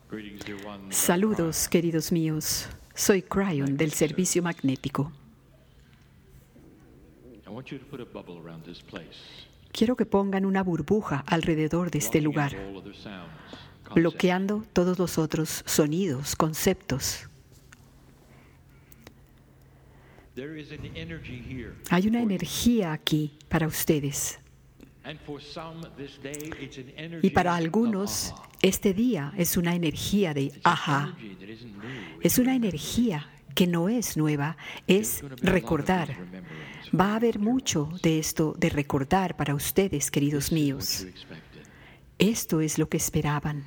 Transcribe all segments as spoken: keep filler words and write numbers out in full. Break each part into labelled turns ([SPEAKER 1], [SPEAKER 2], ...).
[SPEAKER 1] Saludos, queridos míos. Soy Cryon del Servicio Magnético. Quiero que pongan una burbuja alrededor de este lugar, bloqueando todos los otros sonidos, conceptos. Hay una energía aquí para ustedes. Y para algunos, este día es una energía de ajá. Es una energía que no es nueva, es recordar. Va a haber mucho de esto de recordar para ustedes, queridos míos. Esto es lo que esperaban.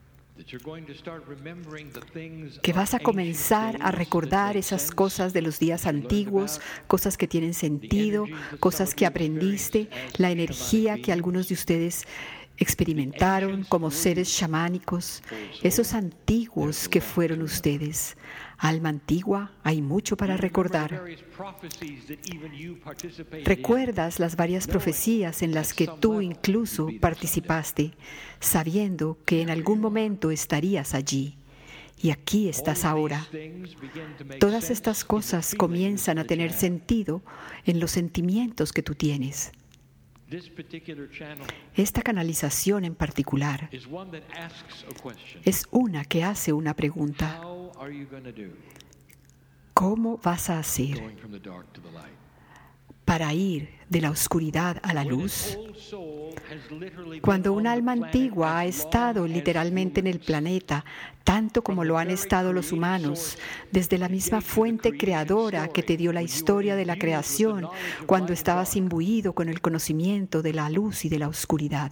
[SPEAKER 1] Que vas a comenzar a recordar esas cosas de los días antiguos, cosas que tienen sentido, cosas que aprendiste, la energía que algunos de ustedes experimentaron como seres chamánicos, esos antiguos que fueron ustedes. Alma antigua, hay mucho para recordar. ¿Recuerdas las varias profecías en las que tú incluso participaste, sabiendo que en algún momento estarías allí? Y aquí estás ahora. Todas estas cosas comienzan a tener sentido en los sentimientos que tú tienes. Esta canalización en particular es una que hace una pregunta. ¿Cómo vas a hacer para ir de la oscuridad a la luz? Cuando un alma antigua ha estado literalmente en el planeta, tanto como lo han estado los humanos, desde la misma fuente creadora que te dio la historia de la creación, cuando estabas imbuido con el conocimiento de la luz y de la oscuridad.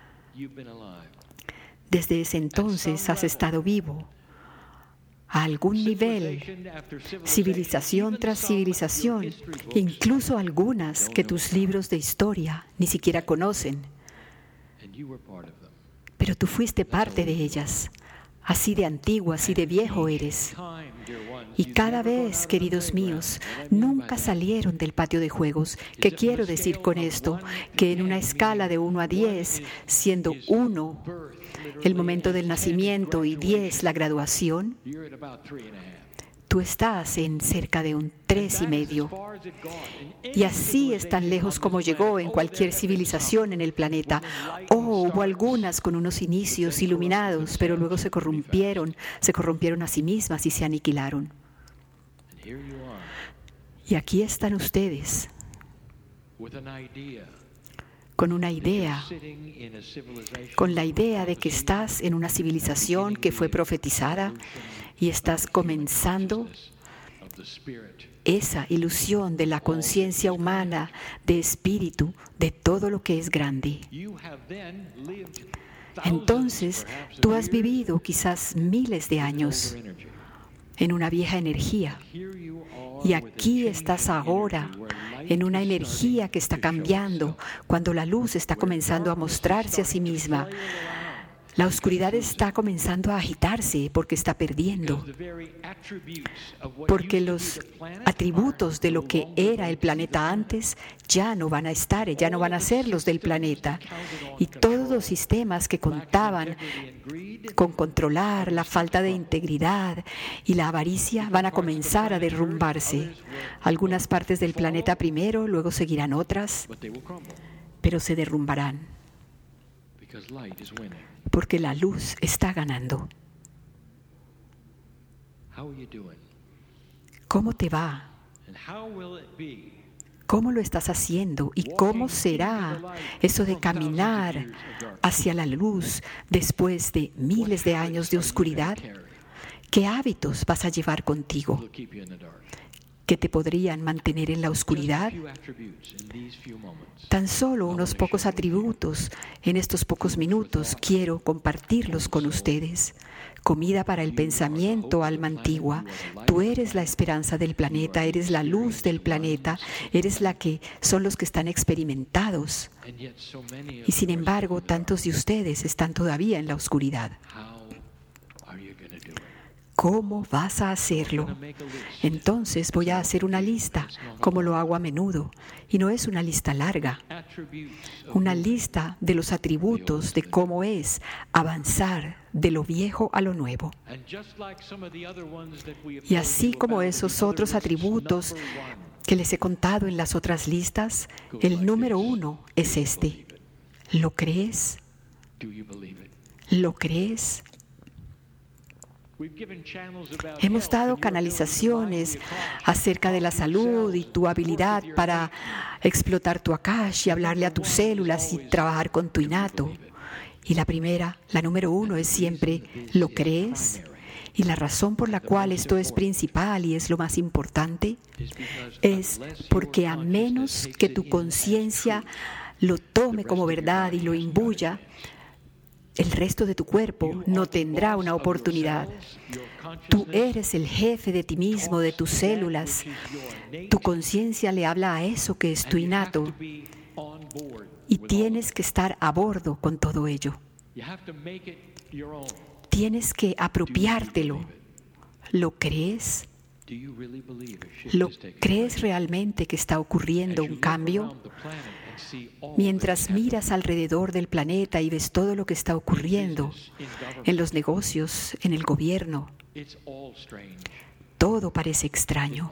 [SPEAKER 1] Desde ese entonces has estado vivo. A algún nivel, civilización tras civilización, incluso algunas que tus libros de historia ni siquiera conocen. Pero tú fuiste parte de ellas. Así de antiguo, así de viejo eres. Y cada vez, queridos míos, nunca salieron del patio de juegos. ¿Qué quiero decir con esto? Que en una escala de uno a diez, siendo uno el momento del nacimiento y diez la graduación, tú estás en cerca de un tres y medio. Y así es tan lejos como llegó en cualquier civilización en el planeta. Oh, hubo algunas con unos inicios iluminados, pero luego se corrompieron, se corrompieron a sí mismas y se aniquilaron. Y aquí están ustedes, con una idea, con la idea de que estás en una civilización que fue profetizada y estás comenzando esa ilusión de la conciencia humana, de espíritu, de todo lo que es grande. Entonces, tú has vivido quizás miles de años en una vieja energía. Y aquí estás ahora en una energía que está cambiando, cuando la luz está comenzando a mostrarse a sí misma. La oscuridad está comenzando a agitarse porque está perdiendo. Porque los atributos de lo que era el planeta antes ya no van a estar, ya no van a ser los del planeta. Y todos los sistemas que contaban con controlar la falta de integridad y la avaricia van a comenzar a derrumbarse. Algunas partes del planeta primero, luego seguirán otras, pero se derrumbarán. Porque la luz está ganando. ¿Cómo te va? ¿Cómo lo estás haciendo? ¿Y cómo será eso de caminar hacia la luz después de miles de años de oscuridad? ¿Qué hábitos vas a llevar contigo que te podrían mantener en la oscuridad? Tan solo unos pocos atributos en estos pocos minutos quiero compartirlos con ustedes. Comida para el pensamiento, alma antigua. Tú eres la esperanza del planeta, eres la luz del planeta, eres la que son los que están experimentados. Y sin embargo, tantos de ustedes están todavía en la oscuridad. ¿Cómo vas a hacerlo? Entonces voy a hacer una lista, como lo hago a menudo. Y no es una lista larga. Una lista de los atributos de cómo es avanzar de lo viejo a lo nuevo. Y así como esos otros atributos que les he contado en las otras listas, el número uno es este. ¿Lo crees? ¿Lo crees? Hemos dado canalizaciones acerca de la salud y tu habilidad para explotar tu Akash y hablarle a tus células y trabajar con tu innato. Y la primera, la número uno, es siempre, ¿lo crees? Y la razón por la cual esto es principal y es lo más importante es porque a menos que tu conciencia lo tome como verdad y lo imbuya, el resto de tu cuerpo no tendrá una oportunidad. Tú eres el jefe de ti mismo, de tus células. Tu conciencia le habla a eso que es tu innato. Y tienes que estar a bordo con todo ello. Tienes que apropiártelo. ¿Lo crees? ¿Lo crees realmente que está ocurriendo un cambio? Mientras miras alrededor del planeta y ves todo lo que está ocurriendo en los negocios, en el gobierno, todo parece extraño.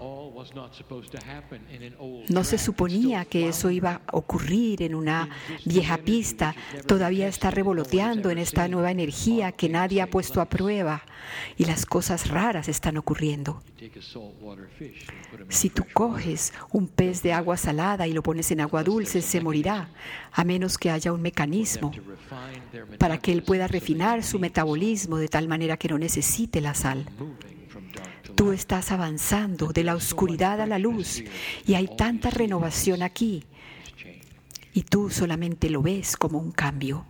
[SPEAKER 1] No se suponía que eso iba a ocurrir en una vieja pista. Todavía está revoloteando en esta nueva energía que nadie ha puesto a prueba. Y las cosas raras están ocurriendo. Si tú coges un pez de agua salada y lo pones en agua dulce, se morirá, a menos que haya un mecanismo para que él pueda refinar su metabolismo de tal manera que no necesite la sal. Tú estás avanzando de la oscuridad a la luz y hay tanta renovación aquí y tú solamente lo ves como un cambio.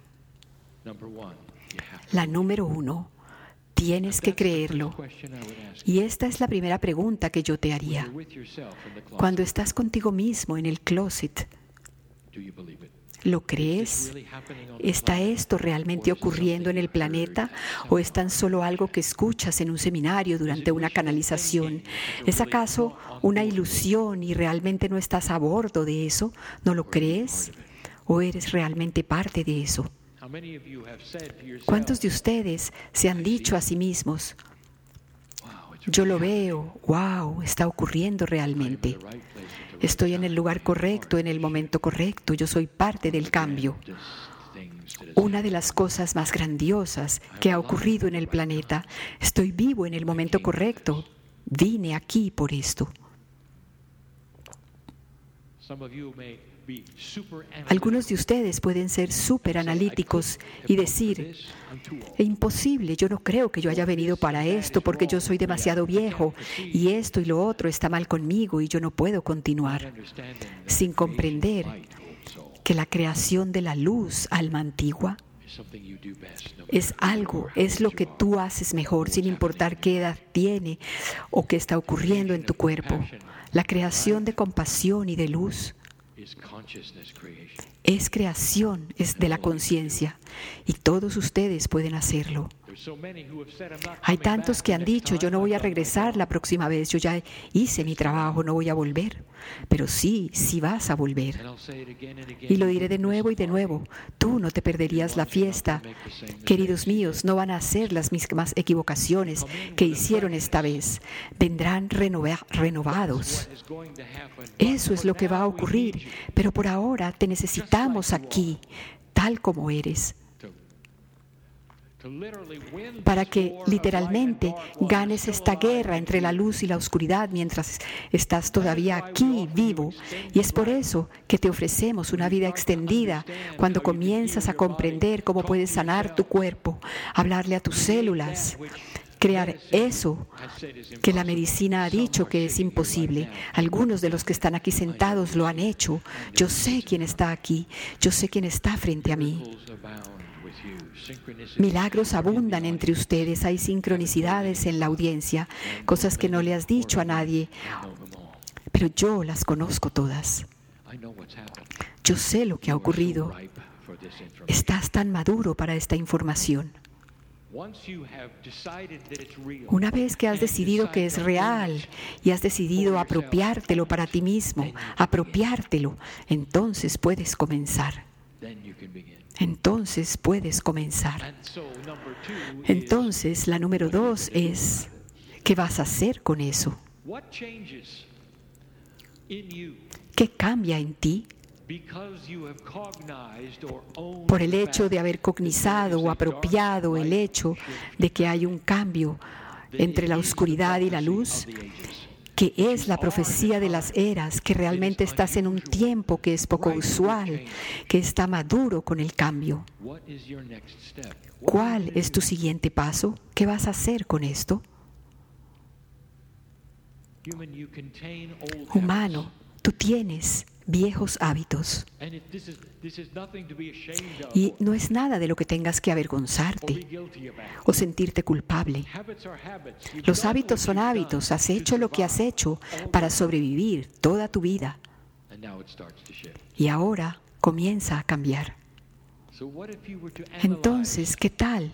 [SPEAKER 1] La número uno, tienes que creerlo. Y esta es la primera pregunta que yo te haría. Cuando estás contigo mismo en el closet, ¿lo crees? ¿Está esto realmente ocurriendo en el planeta o es tan solo algo que escuchas en un seminario durante una canalización? ¿Es acaso una ilusión y realmente no estás a bordo de eso? ¿No lo crees? ¿O eres realmente parte de eso? ¿Cuántos de ustedes se han dicho a sí mismos, yo lo veo, wow, está ocurriendo realmente? Estoy en el lugar correcto, en el momento correcto. Yo soy parte del cambio. Una de las cosas más grandiosas que ha ocurrido en el planeta. Estoy vivo en el momento correcto. Vine aquí por esto. Algunos de ustedes pueden ser súper analíticos y decir, imposible, yo no creo que yo haya venido para esto porque yo soy demasiado viejo y esto y lo otro está mal conmigo y yo no puedo continuar, sin comprender que la creación de la luz, alma antigua, es algo, es lo que tú haces mejor sin importar qué edad tiene o qué está ocurriendo en tu cuerpo. La creación de compasión y de luz es creación, es de la conciencia y todos ustedes pueden hacerlo. Hay tantos que han dicho, yo no voy a regresar la próxima vez, yo ya hice mi trabajo, no voy a volver. Pero sí, sí vas a volver. Y lo diré de nuevo y de nuevo, tú no te perderías la fiesta. Queridos míos, no van a hacer las mismas equivocaciones que hicieron esta vez. Vendrán renova- renovados. Eso es lo que va a ocurrir, pero por ahora te necesitamos aquí, tal como eres, para que literalmente ganes esta guerra entre la luz y la oscuridad mientras estás todavía aquí vivo. Y es por eso que te ofrecemos una vida extendida cuando comienzas a comprender cómo puedes sanar tu cuerpo, hablarle a tus células, crear eso que la medicina ha dicho que es imposible. Algunos de los que están aquí sentados lo han hecho. Yo sé quién está aquí, yo sé quién está frente a mí. Milagros abundan entre ustedes, hay sincronicidades en la audiencia, cosas que no le has dicho a nadie, pero yo las conozco todas. Yo sé lo que ha ocurrido. Estás tan maduro para esta información. Una vez que has decidido que es real y has decidido apropiártelo para ti mismo, apropiártelo, entonces puedes comenzar. Entonces puedes comenzar. Entonces, la número dos es, ¿qué vas a hacer con eso? ¿Qué cambia en ti? Por el hecho de haber cognizado o apropiado el hecho de que hay un cambio entre la oscuridad y la luz, que es la profecía de las eras, que realmente estás en un tiempo que es poco usual, que está maduro con el cambio. ¿Cuál es tu siguiente paso? ¿Qué vas a hacer con esto? Humano, tú tienes viejos hábitos. Y no es nada de lo que tengas que avergonzarte o sentirte culpable. Los hábitos son hábitos. Has hecho lo que has hecho para sobrevivir toda tu vida. Y ahora comienza a cambiar. Entonces, ¿qué tal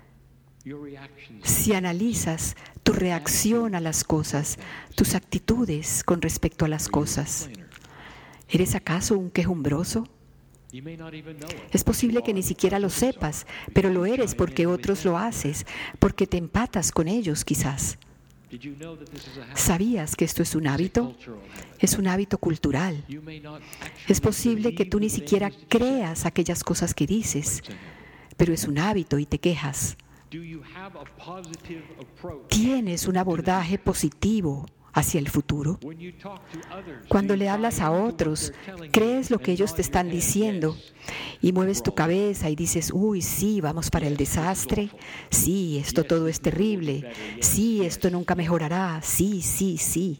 [SPEAKER 1] si analizas tu reacción a las cosas, tus actitudes con respecto a las cosas? ¿Eres acaso un quejumbroso? Es posible que ni siquiera lo sepas, pero lo eres porque otros lo haces, porque te empatas con ellos quizás. ¿Sabías que esto es un hábito? Es un hábito cultural. Es posible que tú ni siquiera creas aquellas cosas que dices, pero es un hábito y te quejas. ¿Tienes un abordaje positivo hacia el futuro? Cuando le hablas a otros, crees lo que ellos te están diciendo y mueves tu cabeza y dices, uy, sí, vamos para el desastre, sí, esto todo es terrible, sí, esto nunca mejorará, sí, sí, sí.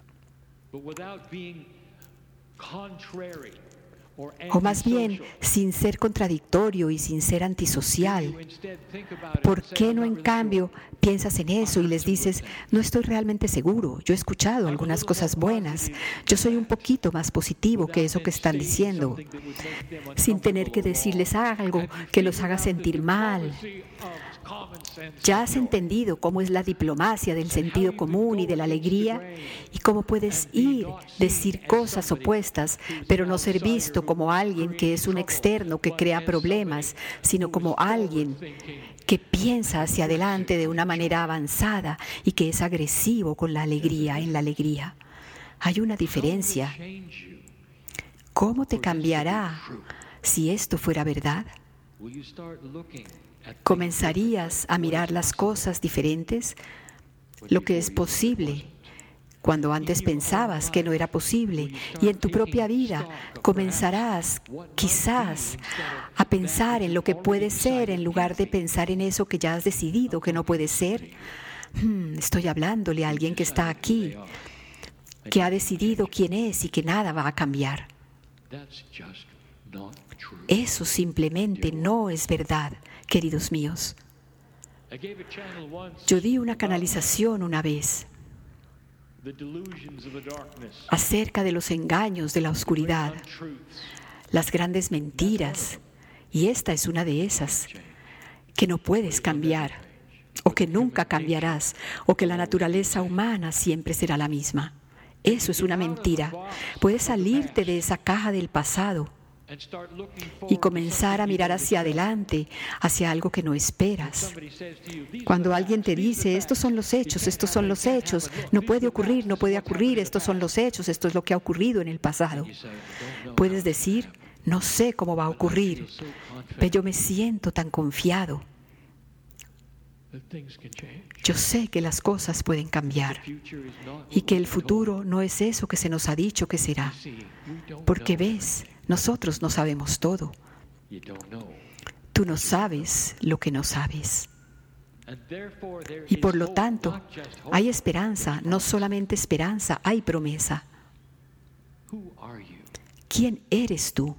[SPEAKER 1] O más bien, sin ser contradictorio y sin ser antisocial. ¿Por qué no, en cambio, piensas en eso y les dices, no estoy realmente seguro, yo he escuchado algunas cosas buenas, yo soy un poquito más positivo que eso que están diciendo, sin tener que decirles algo que los haga sentir mal? Ya has entendido cómo es la diplomacia del sentido común y de la alegría y cómo puedes ir, decir cosas opuestas, pero no ser visto como alguien que es un externo que crea problemas, sino como alguien que piensa hacia adelante de una manera avanzada y que es agresivo con la alegría, en la alegría. Hay una diferencia. ¿Cómo te cambiará si esto fuera verdad? ¿Comenzarías a mirar las cosas diferentes? Lo que es posible, cuando antes pensabas que no era posible. Y en tu propia vida comenzarás, quizás, a pensar en lo que puede ser en lugar de pensar en eso que ya has decidido que no puede ser. Hmm, estoy hablándole a alguien que está aquí, que ha decidido quién es y que nada va a cambiar. Eso simplemente no es verdad, queridos míos. Yo di una canalización una vez acerca de los engaños de la oscuridad, las grandes mentiras, y esta es una de esas, que no puedes cambiar, o que nunca cambiarás, o que la naturaleza humana siempre será la misma. Eso es una mentira. Puedes salirte de esa caja del pasado y comenzar a mirar hacia adelante, hacia algo que no esperas. Cuando alguien te dice, estos son los hechos, estos son los hechos, no puede ocurrir, no puede ocurrir, estos son los hechos, esto es lo que ha ocurrido en el pasado. Puedes decir, no sé cómo va a ocurrir, pero yo me siento tan confiado. Yo sé que las cosas pueden cambiar y que el futuro no es eso que se nos ha dicho que será. Porque ves, nosotros no sabemos todo. Tú no sabes lo que no sabes. Y por lo tanto, hay esperanza, no solamente esperanza, hay promesa. ¿Quién eres tú?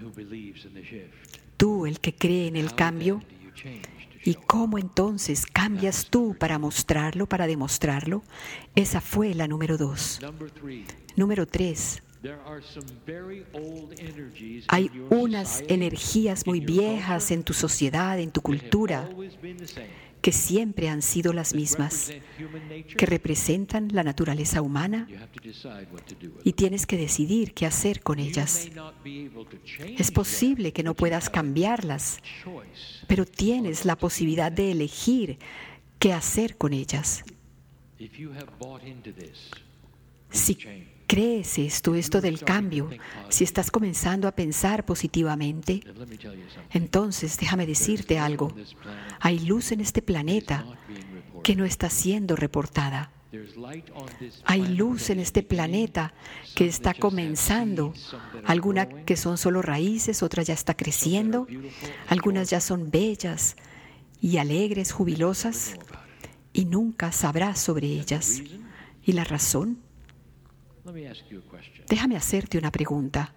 [SPEAKER 1] Tú, el que cree en el cambio. ¿Y cómo entonces cambias tú para mostrarlo, para demostrarlo? Esa fue la número dos. Número tres. Hay unas energías muy viejas en tu sociedad, en tu cultura, que siempre han sido las mismas, que representan la naturaleza humana, y tienes que decidir qué hacer con ellas. Es posible que no puedas cambiarlas, pero tienes la posibilidad de elegir qué hacer con ellas. Si crees esto, esto del cambio, si estás comenzando a pensar positivamente, entonces déjame decirte algo. Hay luz en este planeta que no está siendo reportada. Hay luz en este planeta que está comenzando, algunas que son solo raíces, otras ya está creciendo, algunas ya son bellas y alegres, jubilosas, y nunca sabrás sobre ellas. ¿Y la razón? Déjame hacerte una pregunta.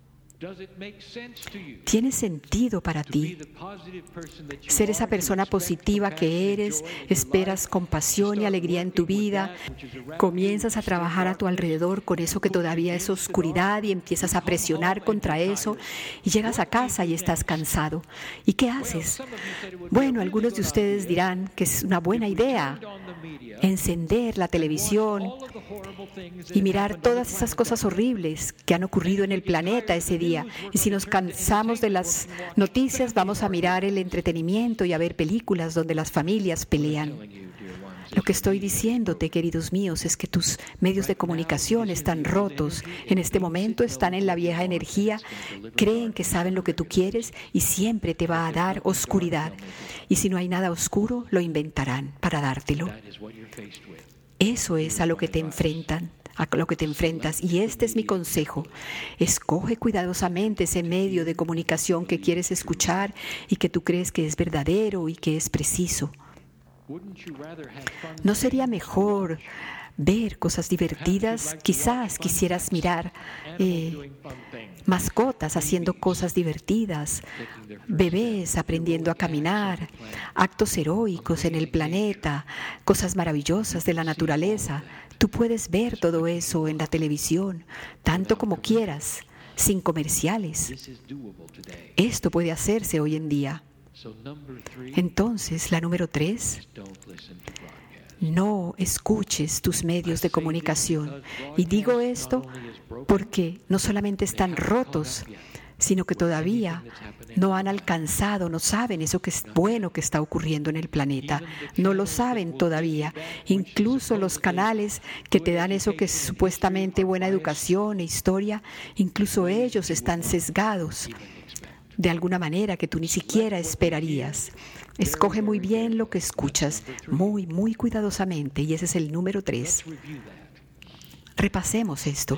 [SPEAKER 1] ¿Tiene sentido para ti ser esa persona positiva que eres? Esperas compasión y alegría en tu vida, comienzas a trabajar a tu alrededor con eso que todavía es oscuridad y empiezas a presionar contra eso y llegas a casa y estás cansado. ¿Y qué haces? Bueno, algunos de ustedes dirán que es una buena idea encender la televisión y mirar todas esas cosas horribles que han ocurrido en el planeta ese día. Y si nos cansamos de las noticias, vamos a mirar el entretenimiento y a ver películas donde las familias pelean. Lo que estoy diciéndote, queridos míos, es que tus medios de comunicación están rotos. En este momento están en la vieja energía, creen que saben lo que tú quieres y siempre te va a dar oscuridad. Y si no hay nada oscuro, lo inventarán para dártelo. Eso es a lo que te enfrentan. a lo que te enfrentas. Y este es mi consejo. Escoge cuidadosamente ese medio de comunicación que quieres escuchar y que tú crees que es verdadero y que es preciso. ¿No sería mejor ver cosas divertidas? Quizás quisieras mirar eh, mascotas haciendo cosas divertidas, bebés aprendiendo a caminar, actos heroicos en el planeta, cosas maravillosas de la naturaleza. Tú puedes ver todo eso en la televisión, tanto como quieras, sin comerciales. Esto puede hacerse hoy en día. Entonces, la número tres, no escuches tus medios de comunicación. Y digo esto porque no solamente están rotos, sino que todavía no han alcanzado, no saben eso que es bueno que está ocurriendo en el planeta. No lo saben todavía. Incluso los canales que te dan eso que es supuestamente buena educación e historia, incluso ellos están sesgados de alguna manera que tú ni siquiera esperarías. Escoge muy bien lo que escuchas, muy, muy cuidadosamente, y ese es el número tres. Repasemos esto.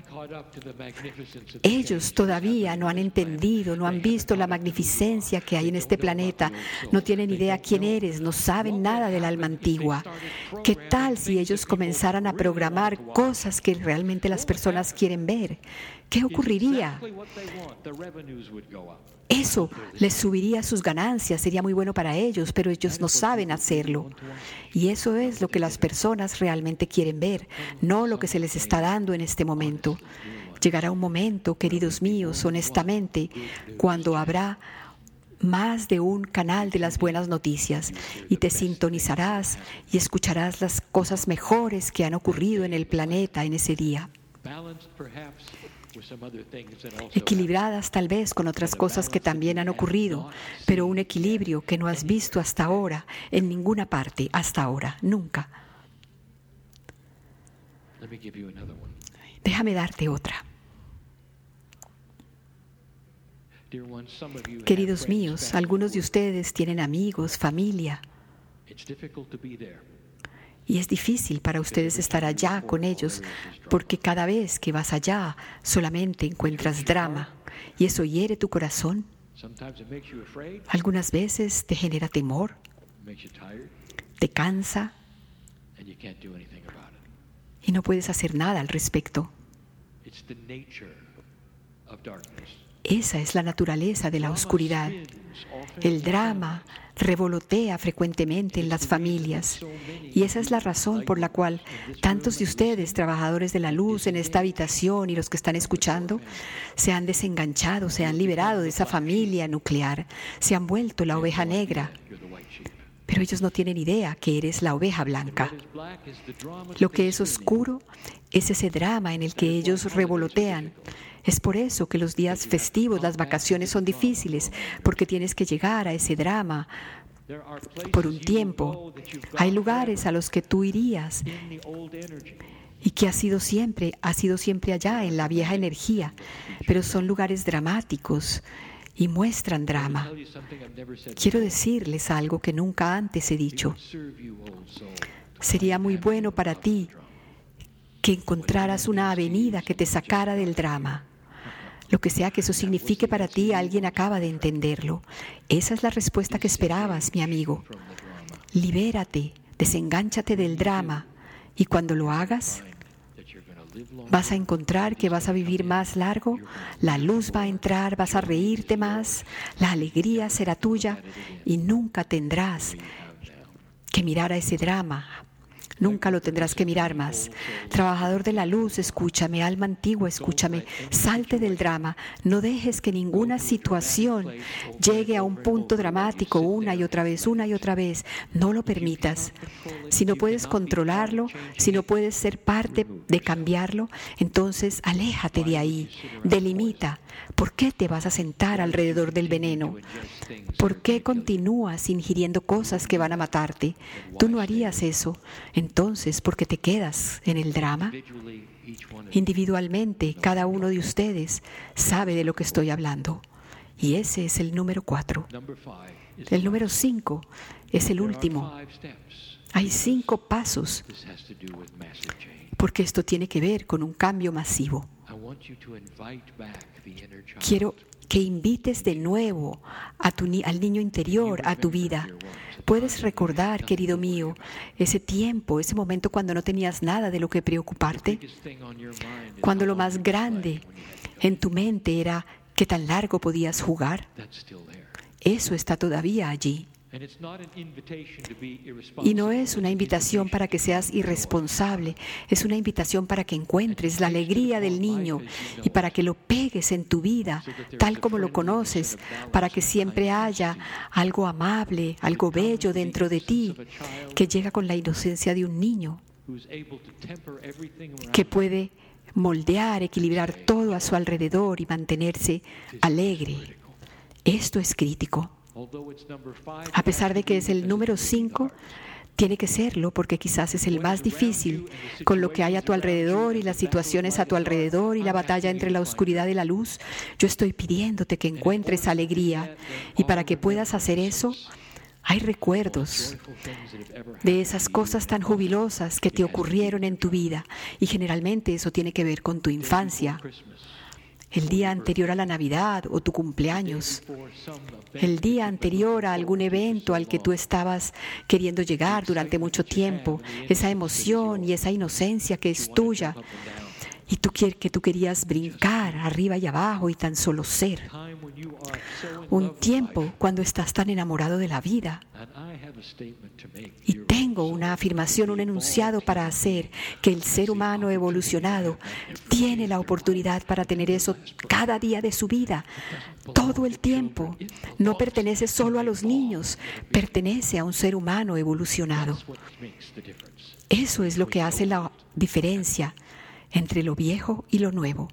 [SPEAKER 1] Ellos todavía no han entendido, no han visto la magnificencia que hay en este planeta, no tienen idea quién eres, no saben nada del alma antigua. ¿Qué tal si ellos comenzaran a programar cosas que realmente las personas quieren ver? ¿Qué ocurriría? Eso les subiría sus ganancias, sería muy bueno para ellos, pero ellos no saben hacerlo. Y eso es lo que las personas realmente quieren ver, no lo que se les está dando en este momento. Llegará un momento, queridos míos, honestamente, cuando habrá más de un canal de las buenas noticias y te sintonizarás y escucharás las cosas mejores que han ocurrido en el planeta en ese día. Equilibradas tal vez con otras cosas que también han ocurrido, pero un equilibrio que no has visto hasta ahora, en ninguna parte, hasta ahora, nunca. Déjame darte otra. Queridos míos, algunos de ustedes tienen amigos, familia, y es difícil para ustedes estar allá con ellos porque cada vez que vas allá solamente encuentras drama y eso hiere tu corazón. Algunas veces te genera temor, te cansa y no puedes hacer nada al respecto. Esa es la naturaleza de la oscuridad. El drama revolotea frecuentemente en las familias y esa es la razón por la cual tantos de ustedes, trabajadores de la luz en esta habitación y los que están escuchando, se han desenganchado, se han liberado de esa familia nuclear, se han vuelto la oveja negra. Pero ellos no tienen idea que eres la oveja blanca. Lo que es oscuro es ese drama en el que ellos revolotean. Es por eso que los días festivos, las vacaciones son difíciles, porque tienes que llegar a ese drama por un tiempo. Hay lugares a los que tú irías y que ha sido siempre, ha sido siempre allá en la vieja energía, pero son lugares dramáticos y muestran drama. Quiero decirles algo que nunca antes he dicho. Sería muy bueno para ti que encontraras una avenida que te sacara del drama. Lo que sea que eso signifique para ti, alguien acaba de entenderlo. Esa es la respuesta que esperabas, mi amigo. Libérate, desengánchate del drama, y cuando lo hagas, vas a encontrar que vas a vivir más largo, la luz va a entrar, vas a reírte más, la alegría será tuya y nunca tendrás que mirar a ese drama. Nunca lo tendrás que mirar más. Trabajador de la luz, escúchame. Alma antigua, escúchame. Salte del drama. No dejes que ninguna situación llegue a un punto dramático una y otra vez, una y otra vez. No lo permitas. Si no puedes controlarlo, si no puedes ser parte de cambiarlo, entonces aléjate de ahí. Delimita. ¿Por qué te vas a sentar alrededor del veneno? ¿Por qué continúas ingiriendo cosas que van a matarte? Tú no harías eso. Entonces, ¿por qué te quedas en el drama? Individualmente, cada uno de ustedes sabe de lo que estoy hablando. Y ese es el número cuatro. El número cinco es el último. Hay cinco pasos, porque esto tiene que ver con un cambio masivo. Quiero que invites de nuevo a tu ni- al niño interior, a tu vida. Puedes recordar, querido mío, ese tiempo, ese momento cuando no tenías nada de lo que preocuparte, cuando lo más grande en tu mente era qué tan largo podías jugar. Eso está todavía allí. Y no es una invitación para que seas irresponsable, es una invitación para que encuentres la alegría del niño y para que lo pegues en tu vida, tal como lo conoces, para que siempre haya algo amable, algo bello dentro de ti, que llega con la inocencia de un niño, que puede moldear, equilibrar todo a su alrededor y mantenerse alegre. Esto es crítico. A pesar de que es el número cinco, tiene que serlo porque quizás es el más difícil, con lo que hay a tu alrededor y las situaciones a tu alrededor y la batalla entre la oscuridad y la luz. Yo estoy pidiéndote que encuentres alegría, y para que puedas hacer eso, hay recuerdos de esas cosas tan jubilosas que te ocurrieron en tu vida, y generalmente eso tiene que ver con tu infancia. El día anterior a la Navidad o tu cumpleaños, el día anterior a algún evento al que tú estabas queriendo llegar durante mucho tiempo, esa emoción y esa inocencia que es tuya y tú que tú querías brincar arriba y abajo y tan solo ser. Un tiempo cuando estás tan enamorado de la vida. Y tengo una afirmación, un enunciado para hacer, que el ser humano evolucionado tiene la oportunidad para tener eso cada día de su vida, todo el tiempo. No pertenece solo a los niños, pertenece a un ser humano evolucionado. Eso es lo que hace la diferencia entre lo viejo y lo nuevo.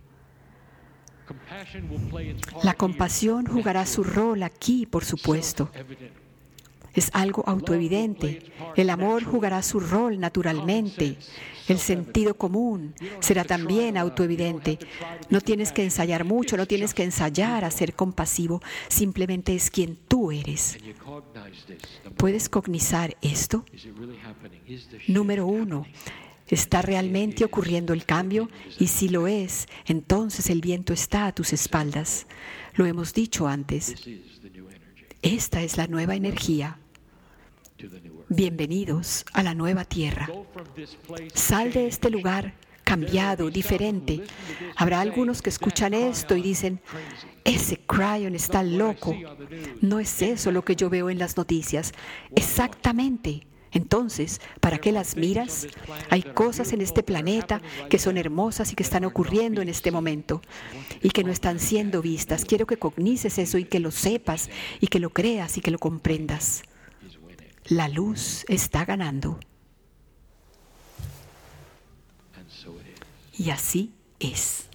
[SPEAKER 1] La compasión jugará su rol aquí, por supuesto. Es algo autoevidente. El amor jugará su rol naturalmente. El sentido común será también autoevidente. No tienes que ensayar mucho, no tienes que ensayar a ser compasivo. Simplemente es quien tú eres. ¿Puedes cognizar esto? Número uno. ¿Está realmente ocurriendo el cambio? Y si lo es, entonces el viento está a tus espaldas. Lo hemos dicho antes. Esta es la nueva energía. Bienvenidos a la nueva tierra. Sal de este lugar cambiado, diferente. Habrá algunos que escuchan esto y dicen, ese Cryon está loco. No es eso lo que yo veo en las noticias. Exactamente. Entonces, ¿para qué las miras? Hay cosas en este planeta que son hermosas y que están ocurriendo en este momento y que no están siendo vistas. Quiero que cognices eso y que lo sepas y que lo creas y que lo comprendas. La luz está ganando. Y así es.